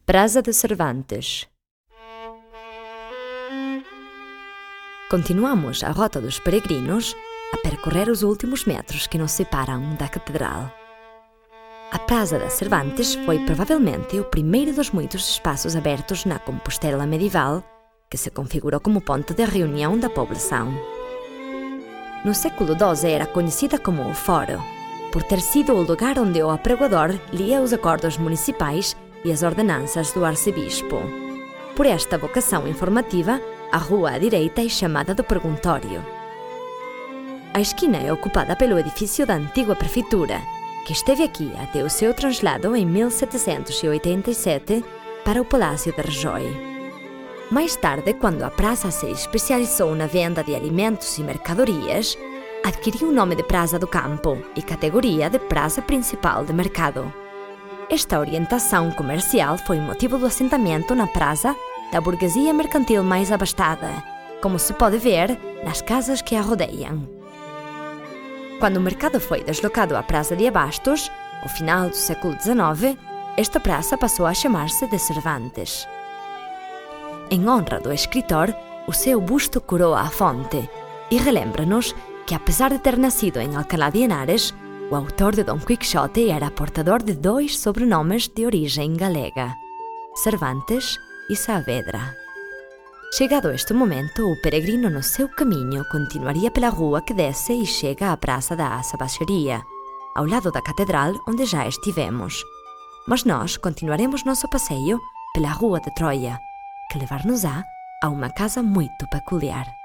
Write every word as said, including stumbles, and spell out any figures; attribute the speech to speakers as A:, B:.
A: Praça de Cervantes. Continuamos a rota dos peregrinos a percorrer os últimos metros que nos separam da catedral. A Praça de Cervantes foi provavelmente o primeiro dos muitos espaços abertos na Compostela medieval que se configurou como ponto de reunião da população. No século doze era conhecida como o Foro, por ter sido o lugar onde o apregoador lia os acordos municipais e as ordenanças do arcebispo. Por esta vocação informativa, a rua à direita é chamada do Perguntório. A esquina é ocupada pelo edifício da antiga prefeitura, que esteve aqui até o seu traslado em mil setecentos e oitenta e sete para o Palácio de Rejoi. Mais tarde, quando a praça se especializou na venda de alimentos e mercadorias, adquiriu o nome de Praça do Campo e categoria de Praça Principal de Mercado. Esta orientação comercial foi motivo do assentamento na praça da burguesia mercantil mais abastada, como se pode ver nas casas que a rodeiam. Quando o mercado foi deslocado à Praça de Abastos, ao final do século dezenove, esta praça passou a chamar-se de Cervantes. Em honra do escritor, o seu busto coroa a fonte e relembra-nos que, apesar de ter nascido em Alcalá de Henares, o autor de Dom Quixote era portador de dois sobrenomes de origem galega, Cervantes e Saavedra. Chegado este momento, o peregrino no seu caminho continuaria pela rua que desce e chega à Praça da Sabacharia, ao lado da catedral onde já estivemos. Mas nós continuaremos nosso passeio pela Rua de Troia, que levar-nos-á a uma casa muito peculiar.